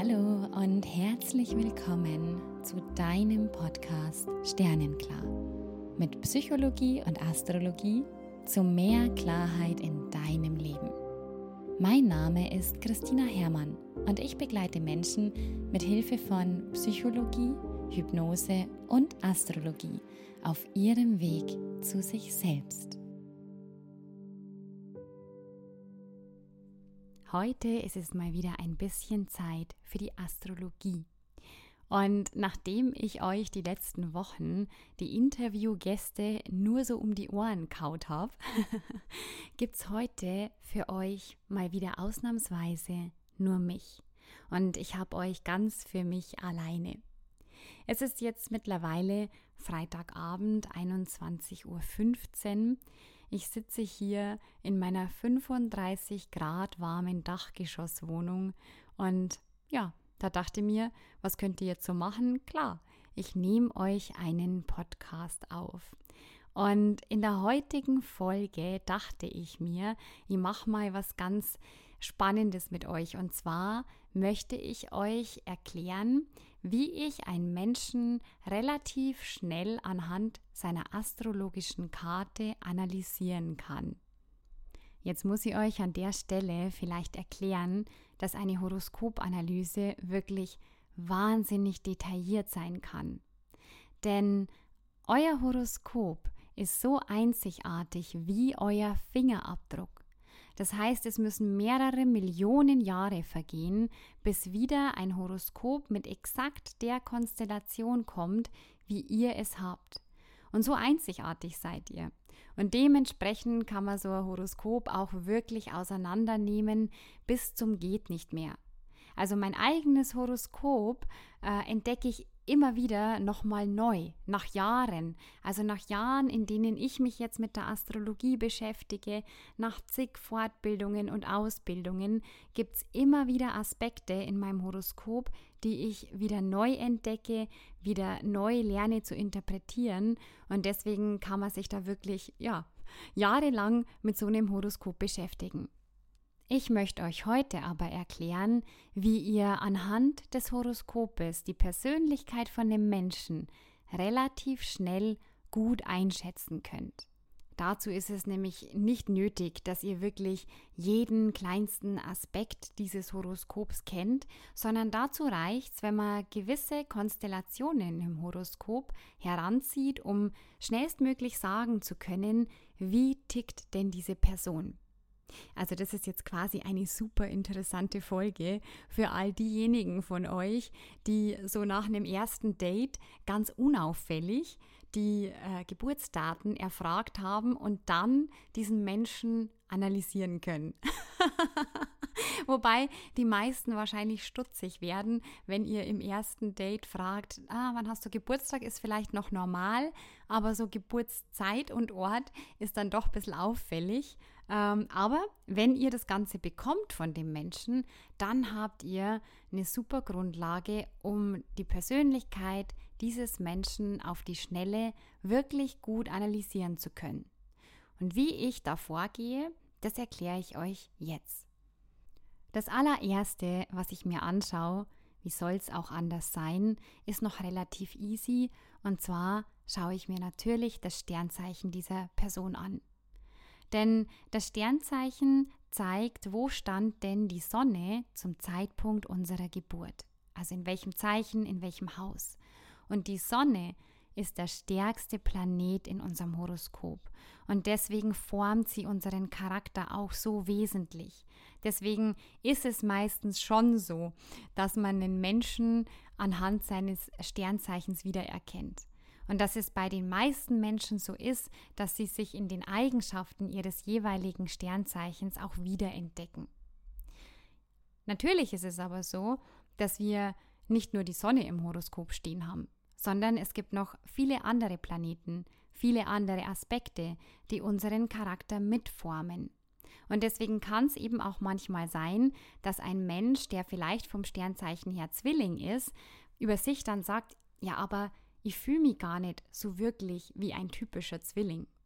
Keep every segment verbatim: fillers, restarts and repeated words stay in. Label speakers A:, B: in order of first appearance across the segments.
A: Hallo und herzlich willkommen zu deinem Podcast Sternenklar mit Psychologie und Astrologie zu mehr Klarheit in deinem Leben. Mein Name ist Christina Herrmann und ich begleite Menschen mit Hilfe von Psychologie, Hypnose und Astrologie auf ihrem Weg zu sich selbst. Heute ist es mal wieder ein bisschen Zeit für die Astrologie. Und nachdem ich euch die letzten Wochen die Interviewgäste nur so um die Ohren kaut habe, gibt es heute für euch mal wieder ausnahmsweise nur mich. Und ich habe euch ganz für mich alleine. Es ist jetzt mittlerweile Freitagabend, einundzwanzig Uhr fünfzehn. Ich sitze hier in meiner fünfunddreißig Grad warmen Dachgeschosswohnung und ja, da dachte ich mir, was könnt ihr jetzt so machen? Klar, ich nehme euch einen Podcast auf. Und in der heutigen Folge dachte ich mir, ich mache mal was ganz Spannendes mit euch. Und zwar möchte ich euch erklären, wie ich einen Menschen relativ schnell anhand seiner astrologischen Karte analysieren kann. Jetzt muss ich euch an der Stelle vielleicht erklären, dass eine Horoskopanalyse wirklich wahnsinnig detailliert sein kann. Denn euer Horoskop ist so einzigartig wie euer Fingerabdruck. Das heißt, es müssen mehrere Millionen Jahre vergehen, bis wieder ein Horoskop mit exakt der Konstellation kommt, wie ihr es habt. Und so einzigartig seid ihr. Und dementsprechend kann man so ein Horoskop auch wirklich auseinandernehmen bis zum geht nicht mehr. Also mein eigenes Horoskop äh, entdecke ich immer wieder nochmal neu, nach Jahren. Also nach Jahren, in denen ich mich jetzt mit der Astrologie beschäftige, nach zig Fortbildungen und Ausbildungen, gibt es immer wieder Aspekte in meinem Horoskop, die ich wieder neu entdecke, wieder neu lerne zu interpretieren. Und deswegen kann man sich da wirklich, ja, jahrelang mit so einem Horoskop beschäftigen. Ich möchte euch heute aber erklären, wie ihr anhand des Horoskopes die Persönlichkeit von dem Menschen relativ schnell gut einschätzen könnt. Dazu ist es nämlich nicht nötig, dass ihr wirklich jeden kleinsten Aspekt dieses Horoskops kennt, sondern dazu reicht es, wenn man gewisse Konstellationen im Horoskop heranzieht, um schnellstmöglich sagen zu können, wie tickt denn diese Person. Also das ist jetzt quasi eine super interessante Folge für all diejenigen von euch, die so nach einem ersten Date ganz unauffällig die äh, Geburtsdaten erfragt haben und dann diesen Menschen analysieren können. Wobei die meisten wahrscheinlich stutzig werden, wenn ihr im ersten Date fragt, ah, wann hast du Geburtstag, ist vielleicht noch normal, aber so Geburtszeit und Ort ist dann doch ein bisschen auffällig. Ähm, aber wenn ihr das Ganze bekommt von dem Menschen, dann habt ihr eine super Grundlage, um die Persönlichkeit dieses Menschen auf die Schnelle wirklich gut analysieren zu können. Und wie ich da vorgehe, das erkläre ich euch jetzt. Das allererste, was ich mir anschaue, wie soll es auch anders sein, ist noch relativ easy. Und zwar schaue ich mir natürlich das Sternzeichen dieser Person an. Denn das Sternzeichen zeigt, wo stand denn die Sonne zum Zeitpunkt unserer Geburt. Also in welchem Zeichen, in welchem Haus. Und die Sonne ist der stärkste Planet in unserem Horoskop. Und deswegen formt sie unseren Charakter auch so wesentlich. Deswegen ist es meistens schon so, dass man den Menschen anhand seines Sternzeichens wiedererkennt. Und dass es bei den meisten Menschen so ist, dass sie sich in den Eigenschaften ihres jeweiligen Sternzeichens auch wiederentdecken. Natürlich ist es aber so, dass wir nicht nur die Sonne im Horoskop stehen haben, sondern es gibt noch viele andere Planeten, viele andere Aspekte, die unseren Charakter mitformen. Und deswegen kann es eben auch manchmal sein, dass ein Mensch, der vielleicht vom Sternzeichen her Zwilling ist, über sich dann sagt, ja, aber ich fühle mich gar nicht so wirklich wie ein typischer Zwilling.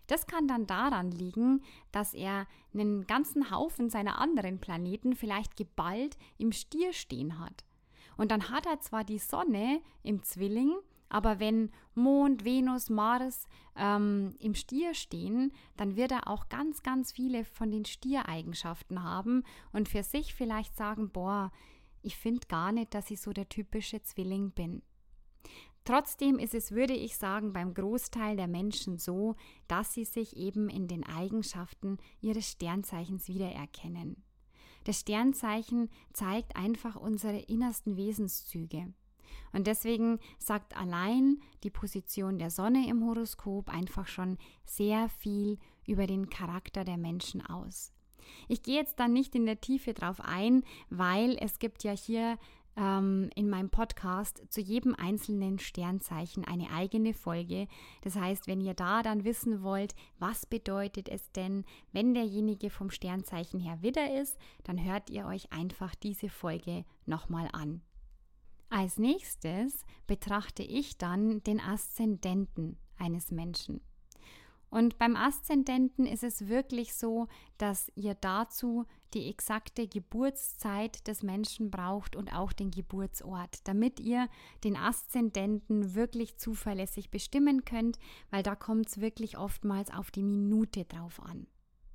A: Das kann dann daran liegen, dass er einen ganzen Haufen seiner anderen Planeten vielleicht geballt im Stier stehen hat. Und dann hat er zwar die Sonne im Zwilling, aber wenn Mond, Venus, Mars ähm, im Stier stehen, dann wird er auch ganz, ganz viele von den Stiereigenschaften haben und für sich vielleicht sagen, boah, ich finde gar nicht, dass ich so der typische Zwilling bin. Trotzdem ist es, würde ich sagen, beim Großteil der Menschen so, dass sie sich eben in den Eigenschaften ihres Sternzeichens wiedererkennen. Das Sternzeichen zeigt einfach unsere innersten Wesenszüge. Und deswegen sagt allein die Position der Sonne im Horoskop einfach schon sehr viel über den Charakter der Menschen aus. Ich gehe jetzt dann nicht in der Tiefe drauf ein, weil es gibt ja hier ähm, in meinem Podcast zu jedem einzelnen Sternzeichen eine eigene Folge. Das heißt, wenn ihr da dann wissen wollt, was bedeutet es denn, wenn derjenige vom Sternzeichen her Widder ist, dann hört ihr euch einfach diese Folge nochmal an. Als nächstes betrachte ich dann den Aszendenten eines Menschen. Und beim Aszendenten ist es wirklich so, dass ihr dazu die exakte Geburtszeit des Menschen braucht und auch den Geburtsort, damit ihr den Aszendenten wirklich zuverlässig bestimmen könnt, weil da kommt es wirklich oftmals auf die Minute drauf an.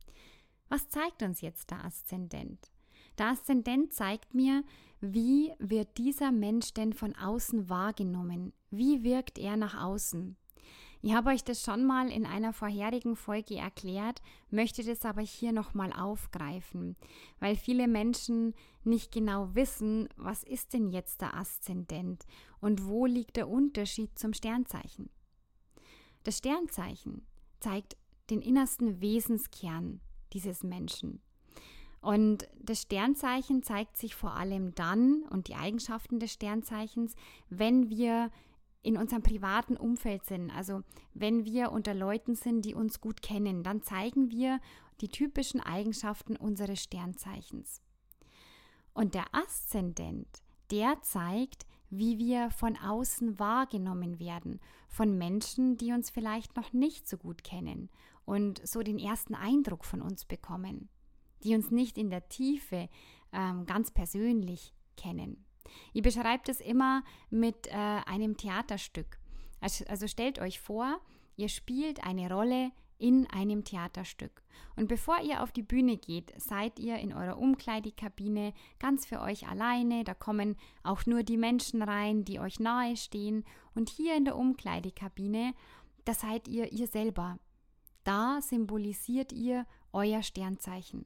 A: Was zeigt uns jetzt der Aszendent? Der Aszendent zeigt mir, wie wird dieser Mensch denn von außen wahrgenommen? Wie wirkt er nach außen? Ich habe euch das schon mal in einer vorherigen Folge erklärt, möchte das aber hier nochmal aufgreifen, weil viele Menschen nicht genau wissen, was ist denn jetzt der Aszendent und wo liegt der Unterschied zum Sternzeichen. Das Sternzeichen zeigt den innersten Wesenskern dieses Menschen. Und das Sternzeichen zeigt sich vor allem dann, und die Eigenschaften des Sternzeichens, wenn wir in unserem privaten Umfeld sind, also wenn wir unter Leuten sind, die uns gut kennen, dann zeigen wir die typischen Eigenschaften unseres Sternzeichens. Und der Aszendent, der zeigt, wie wir von außen wahrgenommen werden, von Menschen, die uns vielleicht noch nicht so gut kennen und so den ersten Eindruck von uns bekommen, die uns nicht in der Tiefe ähm, ganz persönlich kennen. Ich beschreibe das immer mit äh, einem Theaterstück. Also, also stellt euch vor, ihr spielt eine Rolle in einem Theaterstück. Und bevor ihr auf die Bühne geht, seid ihr in eurer Umkleidekabine ganz für euch alleine. Da kommen auch nur die Menschen rein, die euch nahe stehen. Und hier in der Umkleidekabine, da seid ihr ihr selber. Da symbolisiert ihr euer Sternzeichen.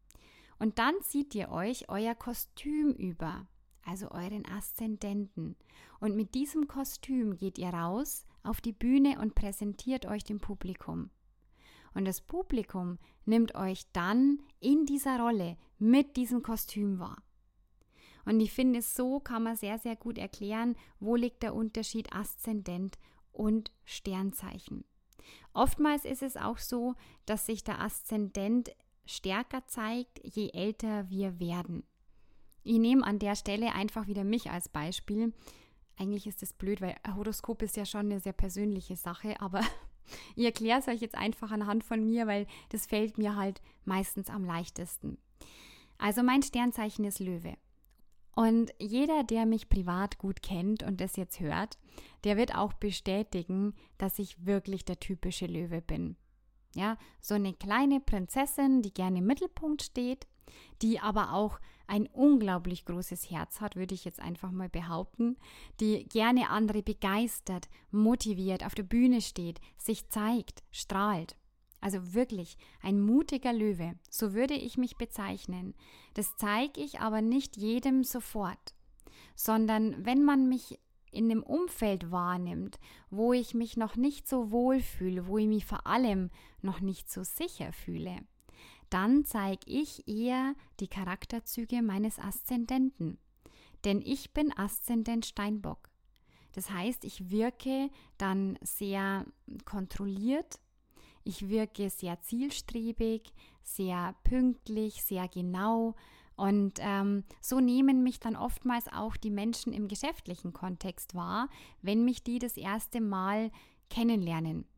A: Und dann zieht ihr euch euer Kostüm über, also euren Aszendenten. Und mit diesem Kostüm geht ihr raus auf die Bühne und präsentiert euch dem Publikum. Und das Publikum nimmt euch dann in dieser Rolle mit diesem Kostüm wahr. Und ich finde, so kann man sehr, sehr gut erklären, wo liegt der Unterschied Aszendent und Sternzeichen. Oftmals ist es auch so, dass sich der Aszendent stärker zeigt, je älter wir werden. Ich nehme an der Stelle einfach wieder mich als Beispiel. Eigentlich ist das blöd, weil ein Horoskop ist ja schon eine sehr persönliche Sache, aber ich erkläre es euch jetzt einfach anhand von mir, weil das fällt mir halt meistens am leichtesten. Also mein Sternzeichen ist Löwe. Und jeder, der mich privat gut kennt und das jetzt hört, der wird auch bestätigen, dass ich wirklich der typische Löwe bin. Ja, so eine kleine Prinzessin, die gerne im Mittelpunkt steht, die aber auch ein unglaublich großes Herz hat, würde ich jetzt einfach mal behaupten, die gerne andere begeistert, motiviert, auf der Bühne steht, sich zeigt, strahlt. Also wirklich ein mutiger Löwe, so würde ich mich bezeichnen. Das zeige ich aber nicht jedem sofort, sondern wenn man mich in einem Umfeld wahrnimmt, wo ich mich noch nicht so wohl fühle, wo ich mich vor allem noch nicht so sicher fühle, dann zeige ich eher die Charakterzüge meines Aszendenten. Denn ich bin Aszendent Steinbock. Das heißt, ich wirke dann sehr kontrolliert, ich wirke sehr zielstrebig, sehr pünktlich, sehr genau. Und ähm, so nehmen mich dann oftmals auch die Menschen im geschäftlichen Kontext wahr, wenn mich die das erste Mal kennenlernen.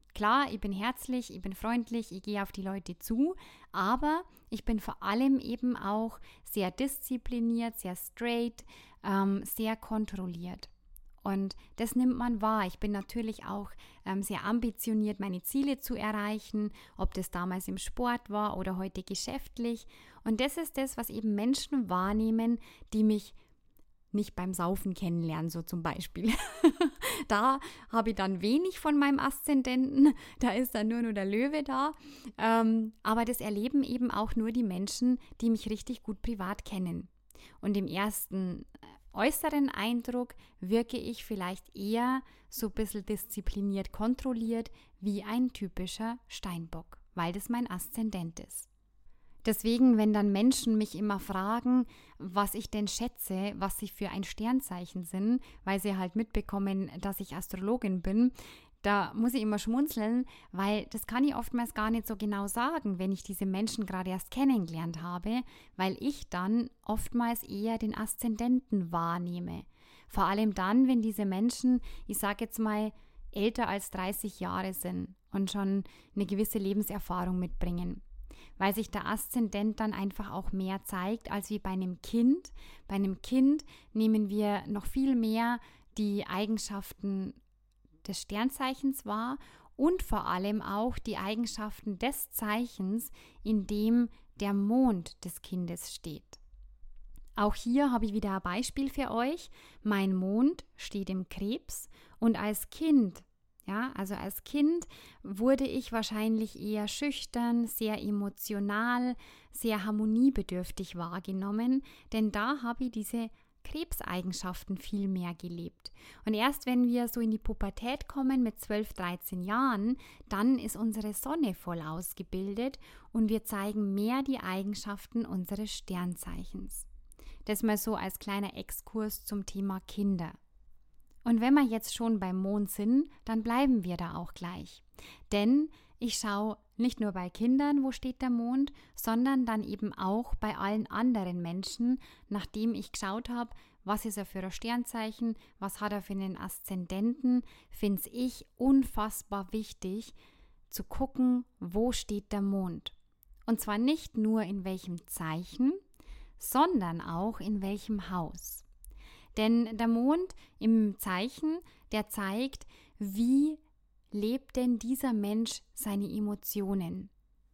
A: klar, ich bin herzlich, ich bin freundlich, ich gehe auf die Leute zu, aber ich bin vor allem eben auch sehr diszipliniert, sehr straight, ähm, sehr kontrolliert. Und das nimmt man wahr. Ich bin natürlich auch ähm, sehr ambitioniert, meine Ziele zu erreichen, ob das damals im Sport war oder heute geschäftlich. Und das ist das, was eben Menschen wahrnehmen, die mich nicht beim Saufen kennenlernen, so zum Beispiel. Da habe ich dann wenig von meinem Aszendenten, da ist dann nur nur der Löwe da. Ähm, aber das erleben eben auch nur die Menschen, die mich richtig gut privat kennen. Und im ersten äußeren Eindruck wirke ich vielleicht eher so ein bisschen diszipliniert, kontrolliert wie ein typischer Steinbock, weil das mein Aszendent ist. Deswegen, wenn dann Menschen mich immer fragen, was ich denn schätze, was sie für ein Sternzeichen sind, weil sie halt mitbekommen, dass ich Astrologin bin, da muss ich immer schmunzeln, weil das kann ich oftmals gar nicht so genau sagen, wenn ich diese Menschen gerade erst kennengelernt habe, weil ich dann oftmals eher den Aszendenten wahrnehme. Vor allem dann, wenn diese Menschen, ich sage jetzt mal, älter als dreißig Jahre sind und schon eine gewisse Lebenserfahrung mitbringen. Weil sich der Aszendent dann einfach auch mehr zeigt als wie bei einem Kind. Bei einem Kind nehmen wir noch viel mehr die Eigenschaften des Sternzeichens wahr und vor allem auch die Eigenschaften des Zeichens, in dem der Mond des Kindes steht. Auch hier habe ich wieder ein Beispiel für euch. Mein Mond steht im Krebs und als Kind, ja, also als Kind wurde ich wahrscheinlich eher schüchtern, sehr emotional, sehr harmoniebedürftig wahrgenommen, denn da habe ich diese Krebseigenschaften viel mehr gelebt. Und erst wenn wir so in die Pubertät kommen mit zwölf, dreizehn Jahren, dann ist unsere Sonne voll ausgebildet und wir zeigen mehr die Eigenschaften unseres Sternzeichens. Das mal so als kleiner Exkurs zum Thema Kinder. Und wenn wir jetzt schon beim Mond sind, dann bleiben wir da auch gleich. Denn ich schaue nicht nur bei Kindern, wo steht der Mond, sondern dann eben auch bei allen anderen Menschen, nachdem ich geschaut habe, was ist er für ein Sternzeichen, was hat er für einen Aszendenten, finde ich unfassbar wichtig zu gucken, wo steht der Mond. Und zwar nicht nur in welchem Zeichen, sondern auch in welchem Haus. Denn der Mond im Zeichen, der zeigt, wie lebt denn dieser Mensch seine Emotionen?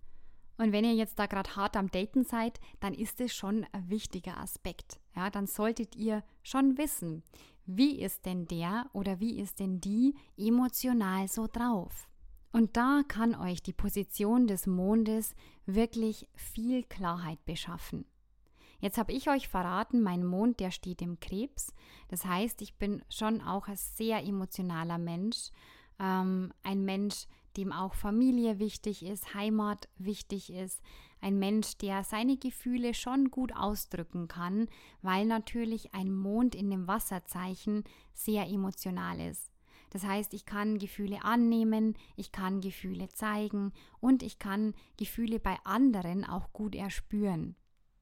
A: Und wenn ihr jetzt da gerade hart am Daten seid, dann ist es schon ein wichtiger Aspekt. Ja, dann solltet ihr schon wissen, wie ist denn der oder wie ist denn die emotional so drauf? Und da kann euch die Position des Mondes wirklich viel Klarheit beschaffen. Jetzt habe ich euch verraten, mein Mond, der steht im Krebs. Das heißt, ich bin schon auch ein sehr emotionaler Mensch. Ähm, ein Mensch, dem auch Familie wichtig ist, Heimat wichtig ist. Ein Mensch, der seine Gefühle schon gut ausdrücken kann, weil natürlich ein Mond in dem Wasserzeichen sehr emotional ist. Das heißt, ich kann Gefühle annehmen, ich kann Gefühle zeigen und ich kann Gefühle bei anderen auch gut erspüren.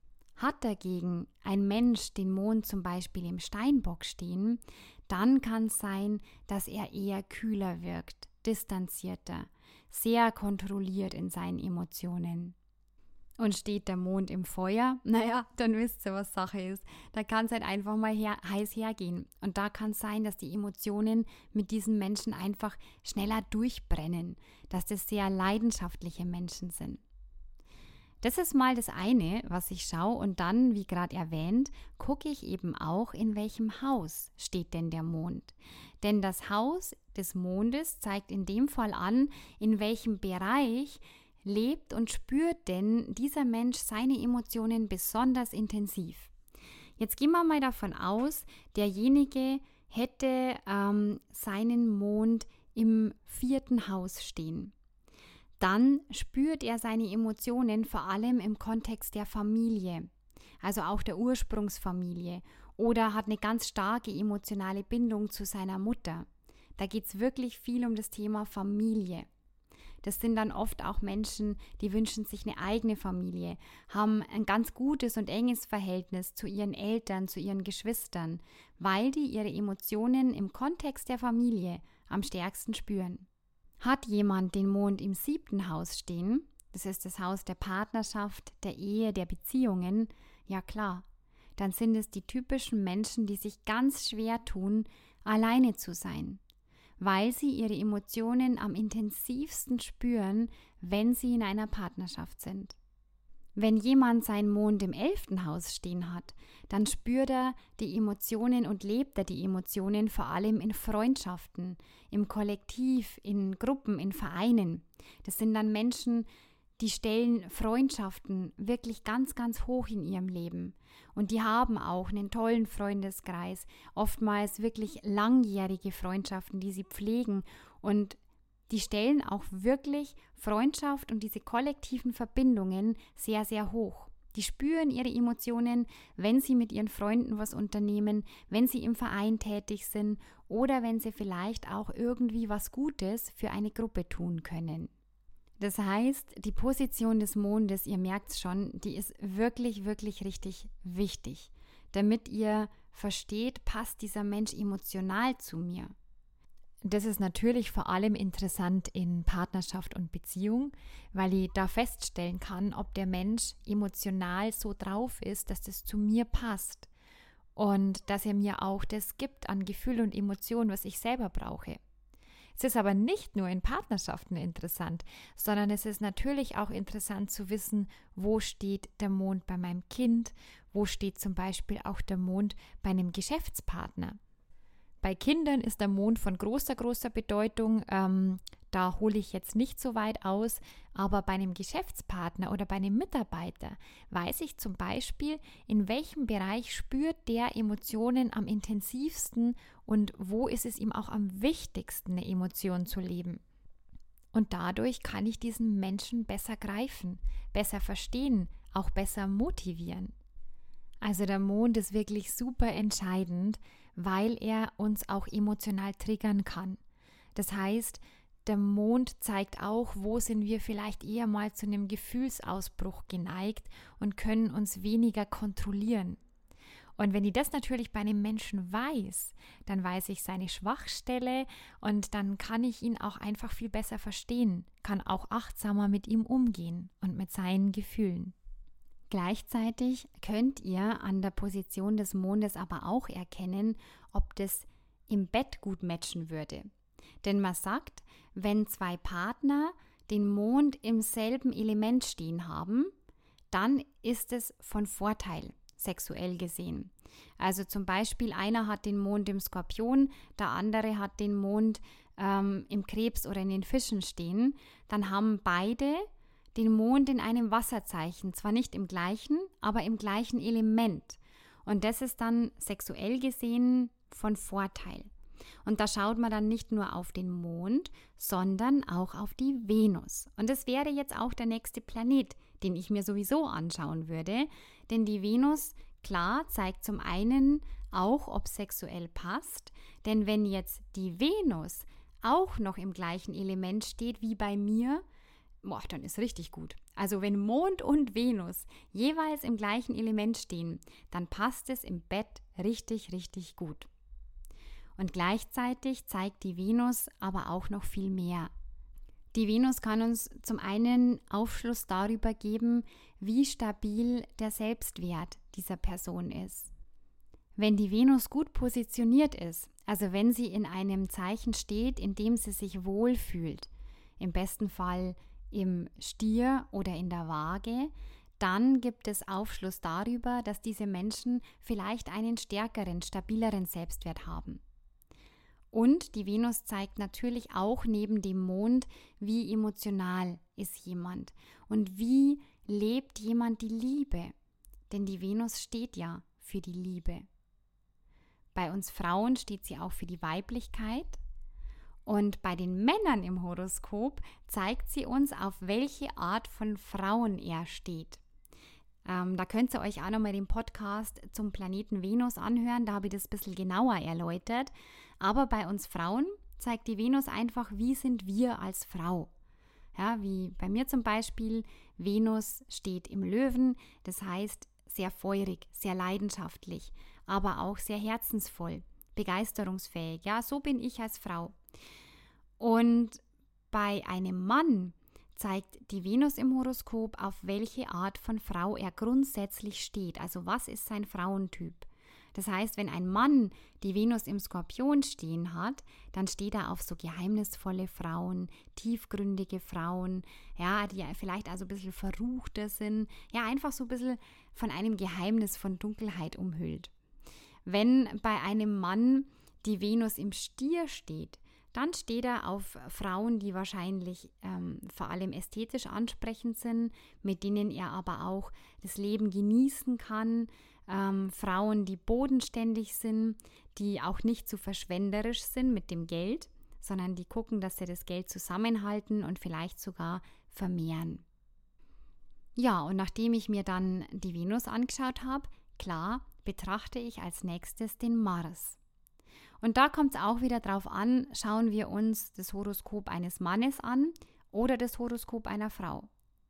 A: Hat dagegen ein Mensch den Mond zum Beispiel im Steinbock stehen, dann kann es sein, dass er eher kühler wirkt, distanzierter, sehr kontrolliert in seinen Emotionen. Und steht der Mond im Feuer, naja, dann wisst ihr, was Sache ist. Da kann es halt einfach mal her, heiß hergehen. Und da kann es sein, dass die Emotionen mit diesen Menschen einfach schneller durchbrennen, dass das sehr leidenschaftliche Menschen sind. Das ist mal das eine, was ich schaue und dann, wie gerade erwähnt, gucke ich eben auch, in welchem Haus steht denn der Mond. Denn das Haus des Mondes zeigt in dem Fall an, in welchem Bereich lebt und spürt denn dieser Mensch seine Emotionen besonders intensiv. Jetzt gehen wir mal davon aus, derjenige hätte ähm, seinen Mond im vierten Haus stehen. Dann spürt er seine Emotionen vor allem im Kontext der Familie, also auch der Ursprungsfamilie, oder hat eine ganz starke emotionale Bindung zu seiner Mutter. Da geht es wirklich viel um das Thema Familie. Das sind dann oft auch Menschen, die wünschen sich eine eigene Familie, haben ein ganz gutes und enges Verhältnis zu ihren Eltern, zu ihren Geschwistern, weil die ihre Emotionen im Kontext der Familie am stärksten spüren. Hat jemand den Mond im siebten Haus stehen, das ist das Haus der Partnerschaft, der Ehe, der Beziehungen, ja klar, dann sind es die typischen Menschen, die sich ganz schwer tun, alleine zu sein, weil sie ihre Emotionen am intensivsten spüren, wenn sie in einer Partnerschaft sind. Wenn jemand seinen Mond im elften Haus stehen hat, dann spürt er die Emotionen und lebt er die Emotionen vor allem in Freundschaften, im Kollektiv, in Gruppen, in Vereinen. Das sind dann Menschen, die stellen Freundschaften wirklich ganz, ganz hoch in ihrem Leben. Und die haben auch einen tollen Freundeskreis, oftmals wirklich langjährige Freundschaften, die sie pflegen. Und die stellen auch wirklich Freundschaft und diese kollektiven Verbindungen sehr, sehr hoch. Die spüren ihre Emotionen, wenn sie mit ihren Freunden was unternehmen, wenn sie im Verein tätig sind oder wenn sie vielleicht auch irgendwie was Gutes für eine Gruppe tun können. Das heißt, die Position des Mondes, ihr merkt es schon, die ist wirklich, wirklich richtig wichtig, damit ihr versteht, passt dieser Mensch emotional zu mir. Das ist natürlich vor allem interessant in Partnerschaft und Beziehung, weil ich da feststellen kann, ob der Mensch emotional so drauf ist, dass das zu mir passt und dass er mir auch das gibt an Gefühl und Emotionen, was ich selber brauche. Es ist aber nicht nur in Partnerschaften interessant, sondern es ist natürlich auch interessant zu wissen, wo steht der Mond bei meinem Kind, wo steht zum Beispiel auch der Mond bei einem Geschäftspartner. Bei Kindern ist der Mond von großer, großer Bedeutung. Ähm, da hole ich jetzt nicht so weit aus, aber bei einem Geschäftspartner oder bei einem Mitarbeiter weiß ich zum Beispiel, in welchem Bereich spürt der Emotionen am intensivsten und wo ist es ihm auch am wichtigsten, eine Emotion zu leben. Und dadurch kann ich diesen Menschen besser greifen, besser verstehen, auch besser motivieren. Also der Mond ist wirklich super entscheidend, weil er uns auch emotional triggern kann. Das heißt, der Mond zeigt auch, wo sind wir vielleicht eher mal zu einem Gefühlsausbruch geneigt und können uns weniger kontrollieren. Und wenn ich das natürlich bei einem Menschen weiß, dann weiß ich seine Schwachstelle und dann kann ich ihn auch einfach viel besser verstehen, kann auch achtsamer mit ihm umgehen und mit seinen Gefühlen. Gleichzeitig könnt ihr an der Position des Mondes aber auch erkennen, ob das im Bett gut matchen würde. Denn man sagt, wenn zwei Partner den Mond im selben Element stehen haben, dann ist es von Vorteil, sexuell gesehen. Also zum Beispiel einer hat den Mond im Skorpion, der andere hat den Mond ähm, im Krebs oder in den Fischen stehen, dann haben beide den Mond in einem Wasserzeichen, zwar nicht im gleichen, aber im gleichen Element. Und das ist dann sexuell gesehen von Vorteil. Und da schaut man dann nicht nur auf den Mond, sondern auch auf die Venus. Und das wäre jetzt auch der nächste Planet, den ich mir sowieso anschauen würde. Denn die Venus, klar, zeigt zum einen auch, ob sexuell passt. Denn wenn jetzt die Venus auch noch im gleichen Element steht wie bei mir, boah, dann ist richtig gut. Also wenn Mond und Venus jeweils im gleichen Element stehen, dann passt es im Bett richtig, richtig gut. Und gleichzeitig zeigt die Venus aber auch noch viel mehr. Die Venus kann uns zum einen Aufschluss darüber geben, wie stabil der Selbstwert dieser Person ist. Wenn die Venus gut positioniert ist, also wenn sie in einem Zeichen steht, in dem sie sich wohlfühlt, im besten Fall im Stier oder in der Waage, dann gibt es Aufschluss darüber, dass diese Menschen vielleicht einen stärkeren, stabileren Selbstwert haben. Und die Venus zeigt natürlich auch neben dem Mond, wie emotional ist jemand und wie lebt jemand die Liebe. Denn die Venus steht ja für die Liebe. Bei uns Frauen steht sie auch für die Weiblichkeit. Und bei den Männern im Horoskop zeigt sie uns, auf welche Art von Frauen er steht. Ähm, da könnt ihr euch auch nochmal den Podcast zum Planeten Venus anhören, da habe ich das ein bisschen genauer erläutert. Aber bei uns Frauen zeigt die Venus einfach, wie sind wir als Frau. Ja, wie bei mir zum Beispiel, Venus steht im Löwen, das heißt sehr feurig, sehr leidenschaftlich, aber auch sehr herzensvoll, begeisterungsfähig. Ja, so bin ich als Frau. Und bei einem Mann zeigt die Venus im Horoskop, auf welche Art von Frau er grundsätzlich steht. Also was ist sein Frauentyp? Das heißt, wenn ein Mann die Venus im Skorpion stehen hat, dann steht er auf so geheimnisvolle Frauen, tiefgründige Frauen, ja, die vielleicht also ein bisschen verruchter sind, ja, einfach so ein bisschen von einem Geheimnis von Dunkelheit umhüllt. Wenn bei einem Mann die Venus im Stier steht, dann steht er auf Frauen, die wahrscheinlich ähm, vor allem ästhetisch ansprechend sind, mit denen er aber auch das Leben genießen kann. Ähm, Frauen, die bodenständig sind, die auch nicht zu verschwenderisch sind mit dem Geld, sondern die gucken, dass sie das Geld zusammenhalten und vielleicht sogar vermehren. Ja, und nachdem ich mir dann die Venus angeschaut habe, klar, betrachte ich als nächstes den Mars. Und da kommt es auch wieder drauf an, schauen wir uns das Horoskop eines Mannes an oder das Horoskop einer Frau.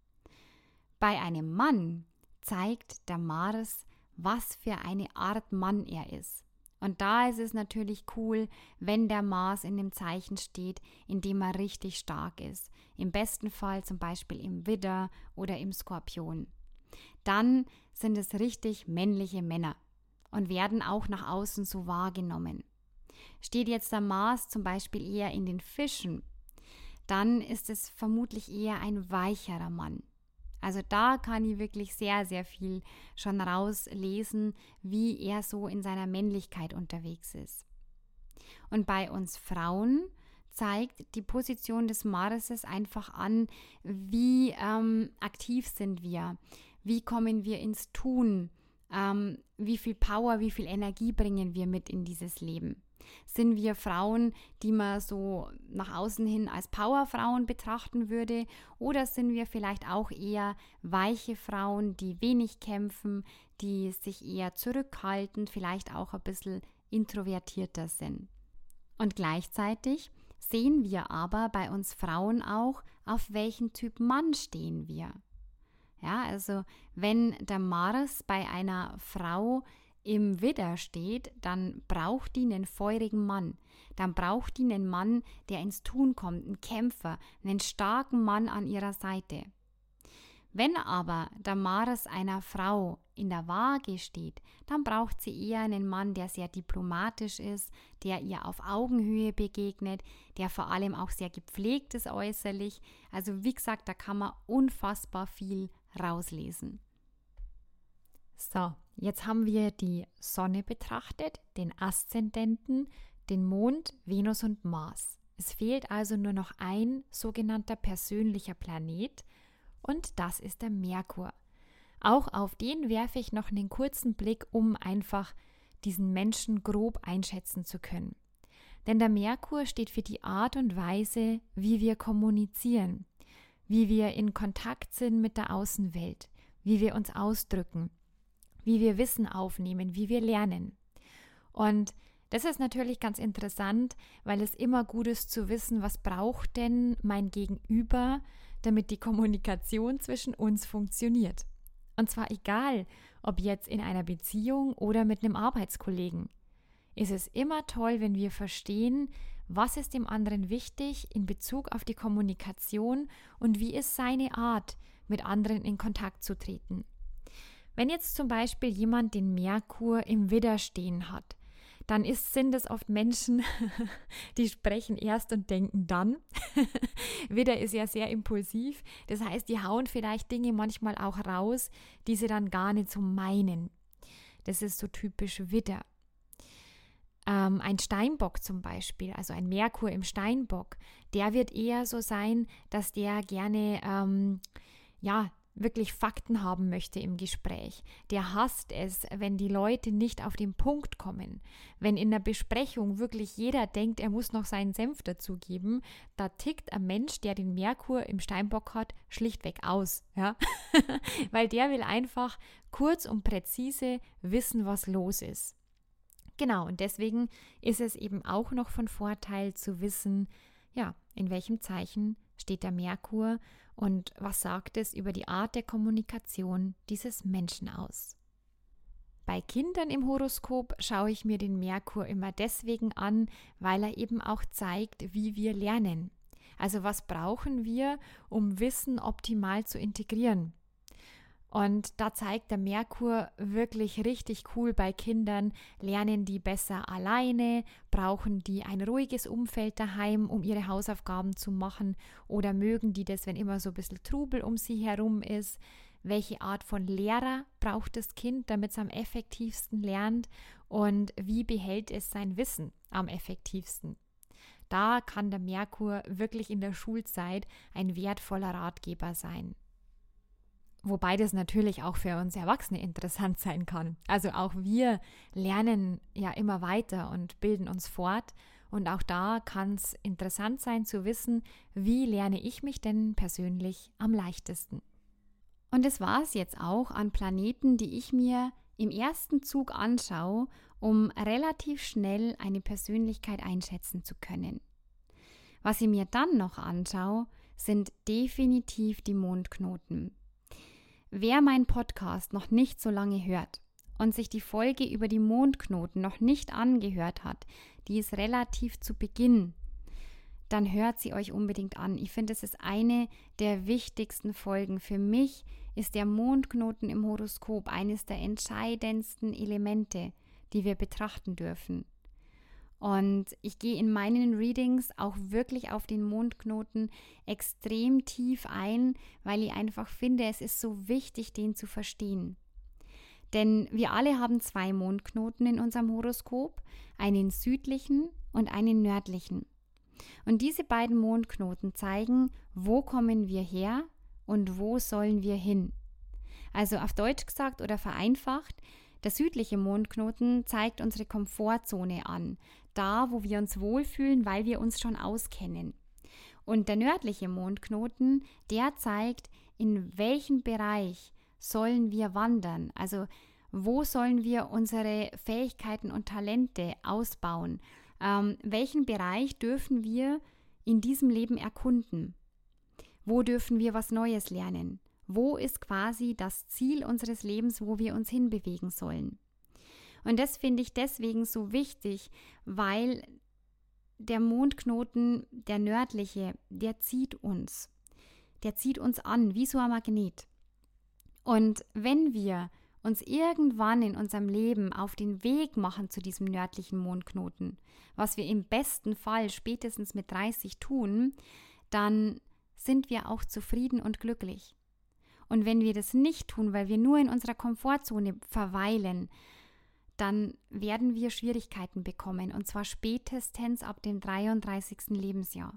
A: Bei einem Mann zeigt der Mars, was für eine Art Mann er ist. Und da ist es natürlich cool, wenn der Mars in dem Zeichen steht, in dem er richtig stark ist. Im besten Fall zum Beispiel im Widder oder im Skorpion. Dann sind es richtig männliche Männer und werden auch nach außen so wahrgenommen. Steht jetzt der Mars zum Beispiel eher in den Fischen, dann ist es vermutlich eher ein weicherer Mann. Also da kann ich wirklich sehr, sehr viel schon rauslesen, wie er so in seiner Männlichkeit unterwegs ist. Und bei uns Frauen zeigt die Position des Marses einfach an, wie ähm, aktiv sind wir, wie kommen wir ins Tun, ähm, wie viel Power, wie viel Energie bringen wir mit in dieses Leben. Sind wir Frauen, die man so nach außen hin als Powerfrauen betrachten würde, oder sind wir vielleicht auch eher weiche Frauen, die wenig kämpfen, die sich eher zurückhalten, vielleicht auch ein bisschen introvertierter sind? Und gleichzeitig sehen wir aber bei uns Frauen auch, auf welchen Typ Mann stehen wir. Ja, also wenn der Mars bei einer Frau im Widder steht, dann braucht die einen feurigen Mann. Dann braucht die einen Mann, der ins Tun kommt, einen Kämpfer, einen starken Mann an ihrer Seite. Wenn aber der Mars einer Frau in der Waage steht, dann braucht sie eher einen Mann, der sehr diplomatisch ist, der ihr auf Augenhöhe begegnet, der vor allem auch sehr gepflegt ist äußerlich. Also wie gesagt, da kann man unfassbar viel rauslesen. So, jetzt haben wir die Sonne betrachtet, den Aszendenten, den Mond, Venus und Mars. Es fehlt also nur noch ein sogenannter persönlicher Planet und das ist der Merkur. Auch auf den werfe ich noch einen kurzen Blick, um einfach diesen Menschen grob einschätzen zu können. Denn der Merkur steht für die Art und Weise, wie wir kommunizieren, wie wir in Kontakt sind mit der Außenwelt, wie wir uns ausdrücken, wie wir Wissen aufnehmen, wie wir lernen. Und das ist natürlich ganz interessant, weil es immer gut ist zu wissen, was braucht denn mein Gegenüber, damit die Kommunikation zwischen uns funktioniert. Und zwar egal, ob jetzt in einer Beziehung oder mit einem Arbeitskollegen. Ist es immer toll, wenn wir verstehen, was ist dem anderen wichtig in Bezug auf die Kommunikation und wie ist seine Art, mit anderen in Kontakt zu treten. Wenn jetzt zum Beispiel jemand den Merkur im Widder stehen hat, dann ist, sind es oft Menschen, die sprechen erst und denken dann. Widder ist ja sehr impulsiv, das heißt, die hauen vielleicht Dinge manchmal auch raus, die sie dann gar nicht so meinen. Das ist so typisch Widder. Ähm, ein Steinbock zum Beispiel, also ein Merkur im Steinbock, der wird eher so sein, dass der gerne, ähm, ja, wirklich Fakten haben möchte im Gespräch. Der hasst es, wenn die Leute nicht auf den Punkt kommen. Wenn in der Besprechung wirklich jeder denkt, er muss noch seinen Senf dazugeben, da tickt ein Mensch, der den Merkur im Steinbock hat, schlichtweg aus. Ja? Weil der will einfach kurz und präzise wissen, was los ist. Genau, und deswegen ist es eben auch noch von Vorteil zu wissen, ja, in welchem Zeichen steht der Merkur und was sagt es über die Art der Kommunikation dieses Menschen aus. Bei Kindern im Horoskop schaue ich mir den Merkur immer deswegen an, weil er eben auch zeigt, wie wir lernen.
B: Also was brauchen wir, um Wissen optimal zu integrieren? Und da zeigt der Merkur wirklich richtig cool bei Kindern, lernen die besser alleine, brauchen die ein ruhiges Umfeld daheim, um ihre Hausaufgaben zu machen, oder mögen die das, wenn immer so ein bisschen Trubel um sie herum ist? Welche Art von Lehrer braucht das Kind, damit es am effektivsten lernt, und wie behält es sein Wissen am effektivsten? Da kann der Merkur wirklich in der Schulzeit ein wertvoller Ratgeber sein. Wobei das natürlich auch für uns Erwachsene interessant sein kann. Also auch wir lernen ja immer weiter und bilden uns fort. Und auch da kann es interessant sein zu wissen, wie lerne ich mich denn persönlich am leichtesten. Und das war es jetzt auch an Planeten, die ich mir im ersten Zug anschaue, um relativ schnell eine Persönlichkeit einschätzen zu können. Was ich mir dann noch anschaue, sind definitiv die Mondknoten. Wer meinen Podcast noch nicht so lange hört und sich die Folge über die Mondknoten noch nicht angehört hat, die ist relativ zu Beginn, dann hört sie euch unbedingt an. Ich finde, es ist eine der wichtigsten Folgen. Für mich ist der Mondknoten im Horoskop eines der entscheidendsten Elemente, die wir betrachten dürfen. Und ich gehe in meinen Readings auch wirklich auf den Mondknoten extrem tief ein, weil ich einfach finde, es ist so wichtig, den zu verstehen. Denn wir alle haben zwei Mondknoten in unserem Horoskop, einen südlichen und einen nördlichen. Und diese beiden Mondknoten zeigen, wo kommen wir her und wo sollen wir hin. Also auf Deutsch gesagt oder vereinfacht, der südliche Mondknoten zeigt unsere Komfortzone an, da, wo wir uns wohlfühlen, weil wir uns schon auskennen. Und der nördliche Mondknoten, der zeigt, in welchem Bereich sollen wir wandern, also wo sollen wir unsere Fähigkeiten und Talente ausbauen, ähm, welchen Bereich dürfen wir in diesem Leben erkunden, wo dürfen wir was Neues lernen, wo ist quasi das Ziel unseres Lebens, wo wir uns hinbewegen sollen. Und das finde ich deswegen so wichtig, weil der Mondknoten, der nördliche, der zieht uns. Der zieht uns an, wie so ein Magnet. Und wenn wir uns irgendwann in unserem Leben auf den Weg machen zu diesem nördlichen Mondknoten, was wir im besten Fall spätestens mit dreißig tun, dann sind wir auch zufrieden und glücklich. Und wenn wir das nicht tun, weil wir nur in unserer Komfortzone verweilen, dann werden wir Schwierigkeiten bekommen, und zwar spätestens ab dem dreiunddreißigsten Lebensjahr.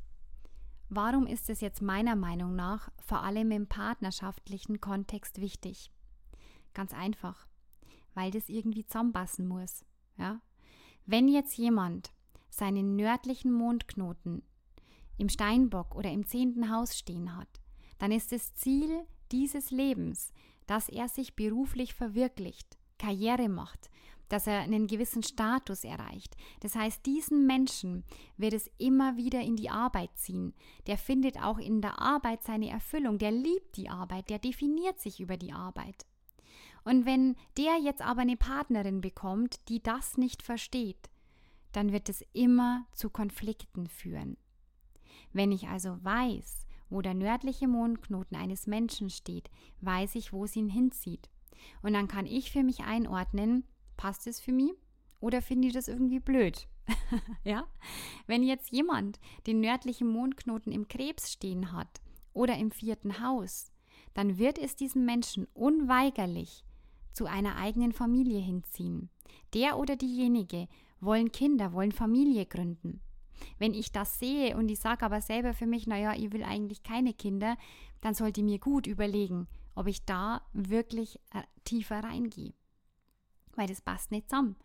B: Warum ist es jetzt meiner Meinung nach vor allem im partnerschaftlichen Kontext wichtig? Ganz einfach, weil das irgendwie zusammenpassen muss. Ja? Wenn jetzt jemand seinen nördlichen Mondknoten im Steinbock oder im zehnten Haus stehen hat, dann ist das Ziel dieses Lebens, dass er sich beruflich verwirklicht, Karriere macht, dass er einen gewissen Status erreicht. Das heißt, diesen Menschen wird es immer wieder in die Arbeit ziehen. Der findet auch in der Arbeit seine Erfüllung, der liebt die Arbeit, der definiert sich über die Arbeit. Und wenn der jetzt aber eine Partnerin bekommt, die das nicht versteht, dann wird es immer zu Konflikten führen. Wenn ich also weiß, wo der nördliche Mondknoten eines Menschen steht, weiß ich, wo es ihn hinzieht. Und dann kann ich für mich einordnen, passt es für mich oder finde ich das irgendwie blöd? Ja? Wenn jetzt jemand den nördlichen Mondknoten im Krebs stehen hat oder im vierten Haus, dann wird es diesen Menschen unweigerlich zu einer eigenen Familie hinziehen. Der oder diejenige wollen Kinder, wollen Familie gründen. Wenn ich das sehe und ich sage aber selber für mich, naja, ich will eigentlich keine Kinder, dann sollte ich mir gut überlegen, ob ich da wirklich äh, tiefer reingehe. Weil das passt nicht zusammen.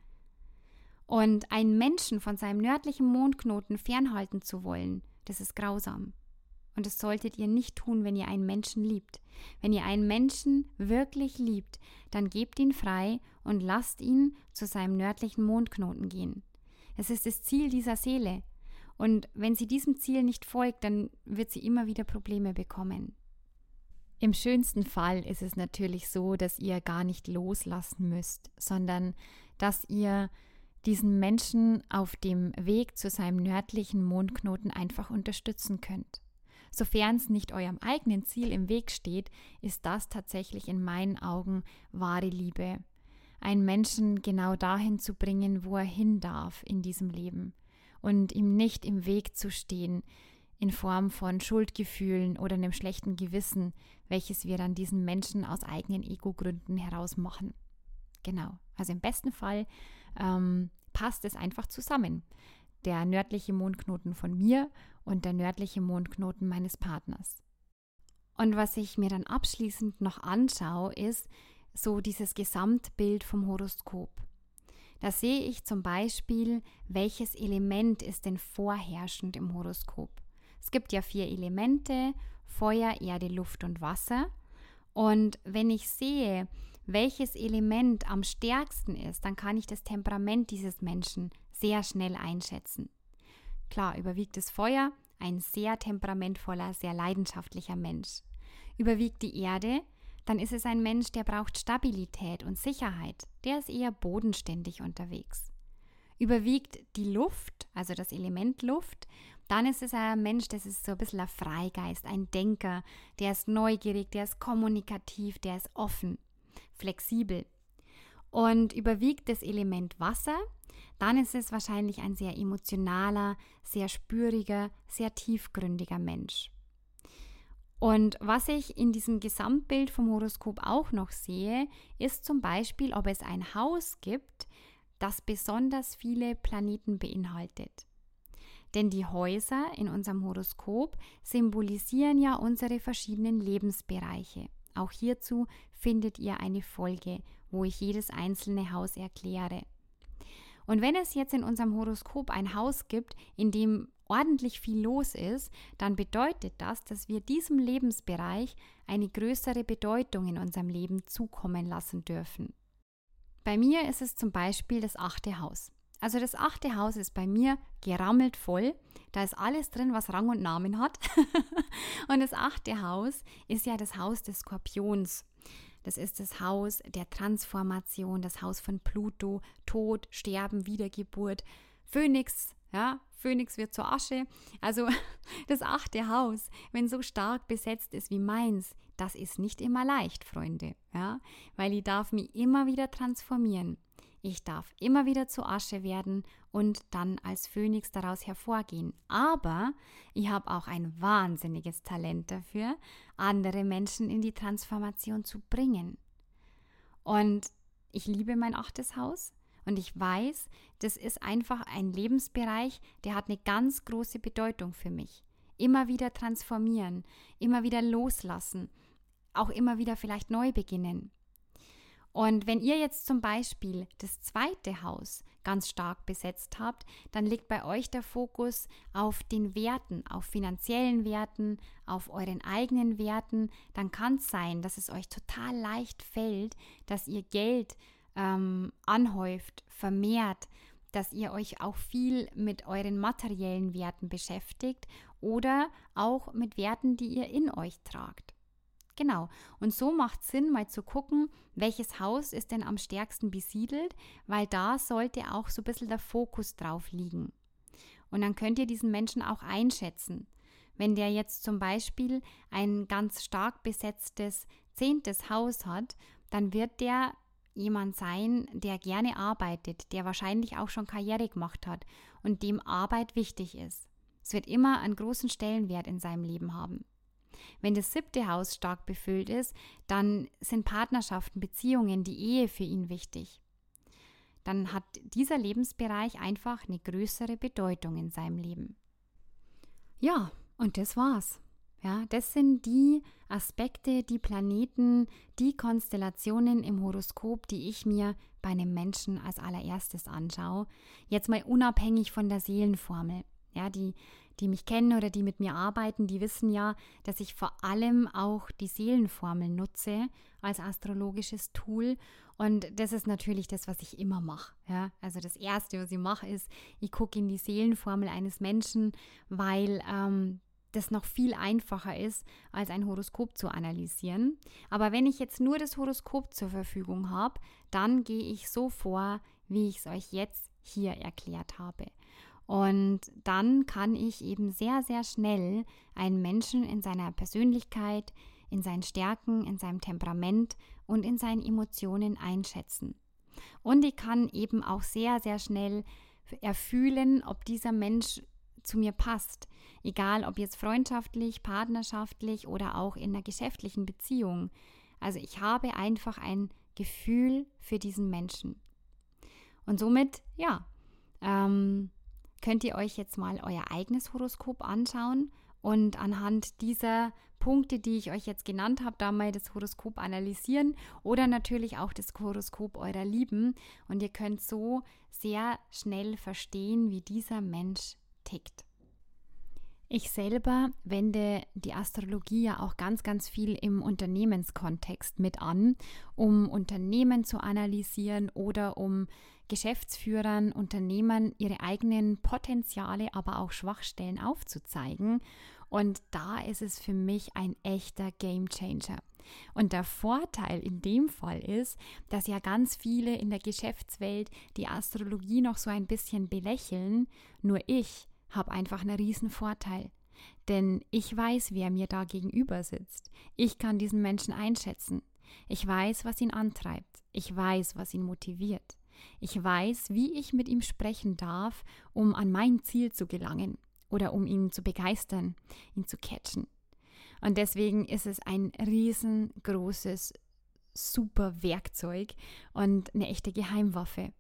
B: Und einen Menschen von seinem nördlichen Mondknoten fernhalten zu wollen, das ist grausam. Und das solltet ihr nicht tun, wenn ihr einen Menschen liebt. Wenn ihr einen Menschen wirklich liebt, dann gebt ihn frei und lasst ihn zu seinem nördlichen Mondknoten gehen. Es ist das Ziel dieser Seele. Und wenn sie diesem Ziel nicht folgt, dann wird sie immer wieder Probleme bekommen. Im schönsten Fall ist es natürlich so, dass ihr gar nicht loslassen müsst, sondern dass ihr diesen Menschen auf dem Weg zu seinem nördlichen Mondknoten einfach unterstützen könnt. Sofern es nicht eurem eigenen Ziel im Weg steht, ist das tatsächlich in meinen Augen wahre Liebe. Einen Menschen genau dahin zu bringen, wo er hin darf in diesem Leben und ihm nicht im Weg zu stehen in Form von Schuldgefühlen oder einem schlechten Gewissen, welches wir dann diesen Menschen aus eigenen Ego-Gründen heraus machen. Genau, also im besten Fall ähm, passt es einfach zusammen. Der nördliche Mondknoten von mir und der nördliche Mondknoten meines Partners. Und was ich mir dann abschließend noch anschaue, ist so dieses Gesamtbild vom Horoskop. Da sehe ich zum Beispiel, welches Element ist denn vorherrschend im Horoskop. Es gibt ja vier Elemente: Feuer, Erde, Luft und Wasser. Und wenn ich sehe, welches Element am stärksten ist, dann kann ich das Temperament dieses Menschen sehr schnell einschätzen. Klar, überwiegt das Feuer, ein sehr temperamentvoller, sehr leidenschaftlicher Mensch. Überwiegt die Erde, dann ist es ein Mensch, der braucht Stabilität und Sicherheit. Der ist eher bodenständig unterwegs. Überwiegt die Luft, also das Element Luft, dann ist es ein Mensch, das ist so ein bisschen ein Freigeist, ein Denker, der ist neugierig, der ist kommunikativ, der ist offen, flexibel. Und überwiegt das Element Wasser, dann ist es wahrscheinlich ein sehr emotionaler, sehr spüriger, sehr tiefgründiger Mensch. Und was ich in diesem Gesamtbild vom Horoskop auch noch sehe, ist zum Beispiel, ob es ein Haus gibt, das besonders viele Planeten beinhaltet. Denn die Häuser in unserem Horoskop symbolisieren ja unsere verschiedenen Lebensbereiche. Auch hierzu findet ihr eine Folge, wo ich jedes einzelne Haus erkläre. Und wenn es jetzt in unserem Horoskop ein Haus gibt, in dem ordentlich viel los ist, dann bedeutet das, dass wir diesem Lebensbereich eine größere Bedeutung in unserem Leben zukommen lassen dürfen. Bei mir ist es zum Beispiel das achte Haus. Also das achte Haus ist bei mir gerammelt voll. Da ist alles drin, was Rang und Namen hat. Und das achte Haus ist ja das Haus des Skorpions. Das ist das Haus der Transformation, das Haus von Pluto, Tod, Sterben, Wiedergeburt, Phönix, ja, Phönix wird zur Asche. Also das achte Haus, wenn so stark besetzt ist wie meins, das ist nicht immer leicht, Freunde, ja, weil ich darf mich immer wieder transformieren. Ich darf immer wieder zu Asche werden und dann als Phönix daraus hervorgehen. Aber ich habe auch ein wahnsinniges Talent dafür, andere Menschen in die Transformation zu bringen. Und ich liebe mein achtes Haus und ich weiß, das ist einfach ein Lebensbereich, der hat eine ganz große Bedeutung für mich. Immer wieder transformieren, immer wieder loslassen, auch immer wieder vielleicht neu beginnen. Und wenn ihr jetzt zum Beispiel das zweite Haus ganz stark besetzt habt, dann liegt bei euch der Fokus auf den Werten, auf finanziellen Werten, auf euren eigenen Werten. Dann kann es sein, dass es euch total leicht fällt, dass ihr Geld ähm, anhäuft, vermehrt, dass ihr euch auch viel mit euren materiellen Werten beschäftigt oder auch mit Werten, die ihr in euch tragt. Genau, und so macht es Sinn, mal zu gucken, welches Haus ist denn am stärksten besiedelt, weil da sollte auch so ein bisschen der Fokus drauf liegen. Und dann könnt ihr diesen Menschen auch einschätzen. Wenn der jetzt zum Beispiel ein ganz stark besetztes zehntes Haus hat, dann wird der jemand sein, der gerne arbeitet, der wahrscheinlich auch schon Karriere gemacht hat und dem Arbeit wichtig ist. Es wird immer einen großen Stellenwert in seinem Leben haben. Wenn das siebte Haus stark befüllt ist, dann sind Partnerschaften, Beziehungen, die Ehe für ihn wichtig. Dann hat dieser Lebensbereich einfach eine größere Bedeutung in seinem Leben. Ja, und das war's. Ja, das sind die Aspekte, die Planeten, die Konstellationen im Horoskop, die ich mir bei einem Menschen als allererstes anschaue. Jetzt mal unabhängig von der Seelenformel. Ja, die die mich kennen oder die mit mir arbeiten, die wissen ja, dass ich vor allem auch die Seelenformel nutze als astrologisches Tool. Und das ist natürlich das, was ich immer mache. Ja? Also das Erste, was ich mache, ist, ich gucke in die Seelenformel eines Menschen, weil ähm, das noch viel einfacher ist, als ein Horoskop zu analysieren. Aber wenn ich jetzt nur das Horoskop zur Verfügung habe, dann gehe ich so vor, wie ich es euch jetzt
A: hier erklärt habe. Und dann kann ich eben sehr, sehr schnell einen Menschen in seiner Persönlichkeit, in seinen Stärken, in seinem Temperament und in seinen Emotionen einschätzen. Und ich kann eben auch sehr, sehr schnell erfühlen, ob dieser Mensch zu mir passt. Egal, ob jetzt freundschaftlich, partnerschaftlich oder auch in einer geschäftlichen Beziehung. Also ich habe einfach ein Gefühl für diesen Menschen. Und somit, ja, ähm, könnt ihr euch jetzt mal euer eigenes Horoskop anschauen und anhand dieser Punkte, die ich euch jetzt genannt habe, da mal das Horoskop analysieren oder natürlich auch das Horoskop eurer Lieben. Und ihr könnt so sehr schnell verstehen, wie dieser Mensch tickt. Ich selber wende die Astrologie ja auch ganz, ganz viel im Unternehmenskontext mit an, um Unternehmen zu analysieren oder um Geschäftsführern, Unternehmern ihre eigenen Potenziale, aber auch Schwachstellen aufzuzeigen. Und da ist es für mich ein echter Gamechanger. Und der Vorteil in dem Fall ist, dass ja ganz viele in der Geschäftswelt die Astrologie noch so ein bisschen belächeln. Nur ich habe einfach einen riesen Vorteil. Denn ich weiß, wer mir da gegenüber sitzt. Ich kann diesen Menschen einschätzen. Ich weiß, was ihn antreibt. Ich weiß, was ihn motiviert. Ich weiß, wie ich mit ihm sprechen darf, um an mein Ziel zu gelangen oder um ihn zu begeistern, ihn zu catchen. Und deswegen ist es ein riesengroßes, super Werkzeug und eine echte Geheimwaffe.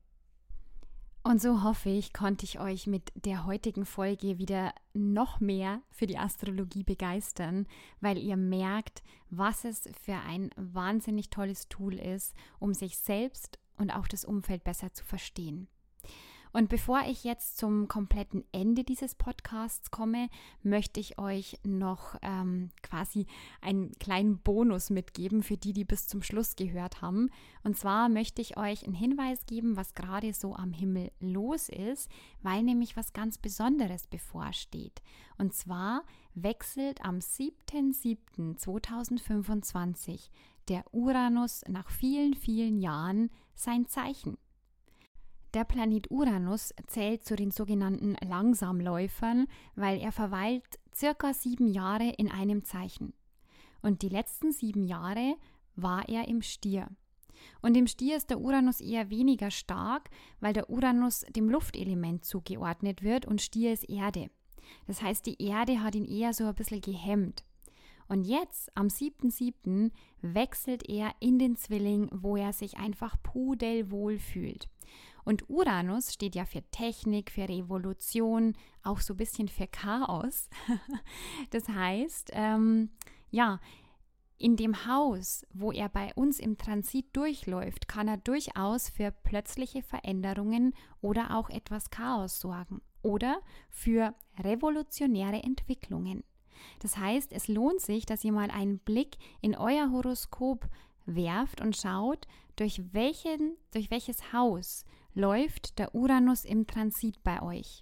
A: Und so hoffe ich, konnte ich euch mit der heutigen Folge wieder noch mehr für die Astrologie begeistern, weil ihr merkt, was es für ein wahnsinnig tolles Tool ist, um sich selbst und auch das Umfeld besser zu verstehen. Und bevor ich jetzt zum kompletten Ende dieses Podcasts komme, möchte ich euch noch ähm, quasi einen kleinen Bonus mitgeben für die, die bis zum Schluss gehört haben. Und zwar möchte ich euch einen Hinweis geben, was gerade so am Himmel los ist, weil nämlich was ganz Besonderes bevorsteht. Und zwar wechselt am siebten siebten zweitausendfünfundzwanzig der Uranus nach vielen, vielen Jahren sein Zeichen. Der Planet Uranus zählt zu den sogenannten Langsamläufern, weil er verweilt circa sieben Jahre in einem Zeichen. Und die letzten sieben Jahre war er im Stier. Und im Stier ist der Uranus eher weniger stark, weil der Uranus dem Luftelement zugeordnet wird und Stier ist Erde. Das heißt, die Erde hat ihn eher so ein bisschen gehemmt. Und jetzt, am siebten siebten wechselt er in den Zwilling, wo er sich einfach pudelwohl fühlt. Und Uranus steht ja für Technik, für Revolution, auch so ein bisschen für Chaos. Das heißt, ähm, ja, in dem Haus, wo er bei uns im Transit durchläuft, kann er durchaus für plötzliche Veränderungen oder auch etwas Chaos sorgen oder für revolutionäre Entwicklungen. Das heißt, es lohnt sich, dass ihr mal einen Blick in euer Horoskop werft und schaut, durch welchen, durch welches Haus läuft der Uranus im Transit bei euch.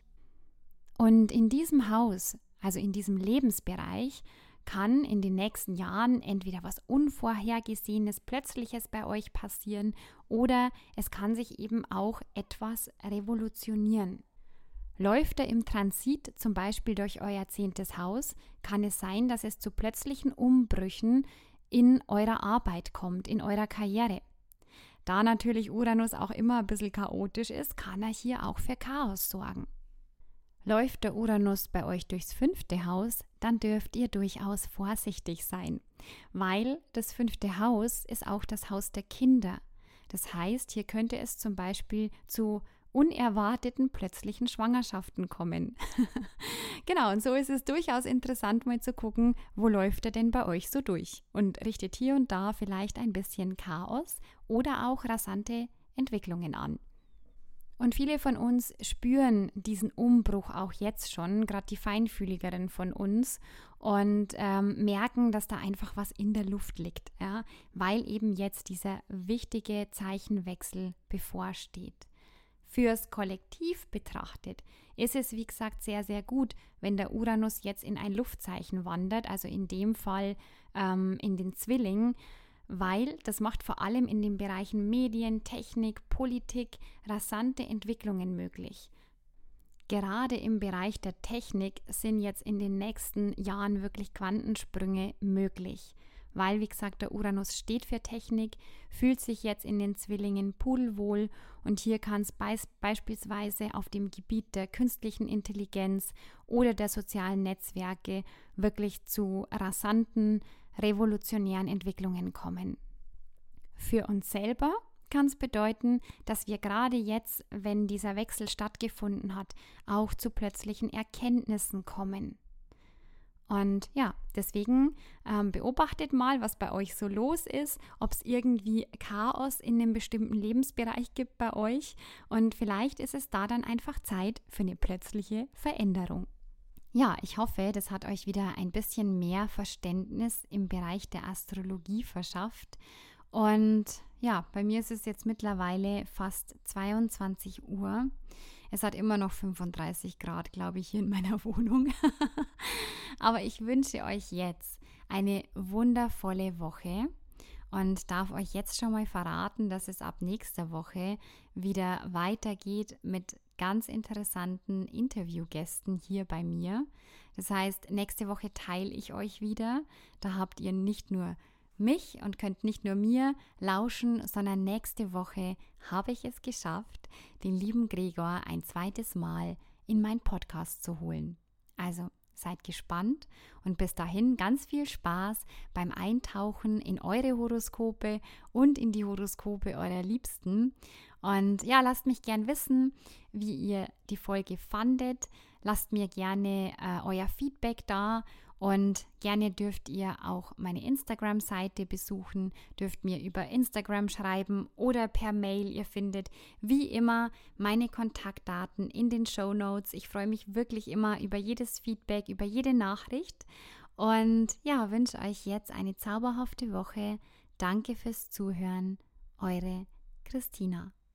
A: Und in diesem Haus, also in diesem Lebensbereich, kann in den nächsten Jahren entweder was Unvorhergesehenes, Plötzliches bei euch passieren oder es kann sich eben auch etwas revolutionieren. Läuft er im Transit zum Beispiel durch euer zehntes Haus, kann es sein, dass es zu plötzlichen Umbrüchen in eurer Arbeit kommt, in eurer Karriere. Da natürlich Uranus auch immer ein bisschen chaotisch ist, kann er hier auch für Chaos sorgen. Läuft der Uranus bei euch durchs fünfte Haus, dann dürft ihr durchaus vorsichtig sein, weil das fünfte Haus ist auch das Haus der Kinder. Das heißt, hier könnte es zum Beispiel zu unerwarteten plötzlichen Schwangerschaften kommen. Genau, und so ist es durchaus interessant, mal zu gucken, wo läuft er denn bei euch so durch und richtet hier und da vielleicht ein bisschen Chaos oder auch rasante Entwicklungen an. Und viele von uns spüren diesen Umbruch auch jetzt schon, gerade die Feinfühligeren von uns, und ähm, merken, dass da einfach was in der Luft liegt, ja, weil eben jetzt dieser wichtige Zeichenwechsel bevorsteht. Fürs Kollektiv betrachtet ist es, wie gesagt, sehr, sehr gut, wenn der Uranus jetzt in ein Luftzeichen wandert, also in dem Fall ähm, in den Zwilling, weil das macht vor allem in den Bereichen Medien, Technik, Politik rasante Entwicklungen möglich. Gerade im Bereich der Technik sind jetzt in den nächsten Jahren wirklich Quantensprünge möglich, weil, wie gesagt, der Uranus steht für Technik, fühlt sich jetzt in den Zwillingen pudelwohl und hier kann es beis- beispielsweise auf dem Gebiet der künstlichen Intelligenz oder der sozialen Netzwerke wirklich zu rasanten, revolutionären Entwicklungen kommen. Für uns selber kann es bedeuten, dass wir gerade jetzt, wenn dieser Wechsel stattgefunden hat, auch zu plötzlichen Erkenntnissen kommen. Und ja, deswegen ähm, beobachtet mal, was bei euch so los ist, ob es irgendwie Chaos in einem bestimmten Lebensbereich gibt bei euch und vielleicht ist es da dann einfach Zeit für eine plötzliche Veränderung. Ja, ich hoffe, das hat euch wieder ein bisschen mehr Verständnis im Bereich der Astrologie verschafft. Und ja, bei mir ist es jetzt mittlerweile fast zweiundzwanzig Uhr. Es hat immer noch fünfunddreißig Grad, glaube ich, hier in meiner Wohnung. Aber ich wünsche euch jetzt eine wundervolle Woche und darf euch jetzt schon mal verraten, dass es ab nächster Woche wieder weitergeht mit ganz interessanten Interviewgästen hier bei mir. Das heißt, nächste Woche teile ich euch wieder. Da habt ihr nicht nur mich und könnt nicht nur mir lauschen, sondern nächste Woche habe ich es geschafft, den lieben Gregor ein zweites Mal in meinen Podcast zu holen. Also seid gespannt und bis dahin ganz viel Spaß beim Eintauchen in eure Horoskope und in die Horoskope eurer Liebsten. Und ja, lasst mich gern wissen, wie ihr die Folge fandet. Lasst mir gerne äh, euer Feedback da. Und gerne dürft ihr auch meine Instagram-Seite besuchen, dürft mir über Instagram schreiben oder per Mail. Ihr findet wie immer meine Kontaktdaten in den Shownotes. Ich freue mich wirklich immer über jedes Feedback, über jede Nachricht. Und ja, wünsche euch jetzt eine zauberhafte Woche. Danke fürs Zuhören. Eure Christina.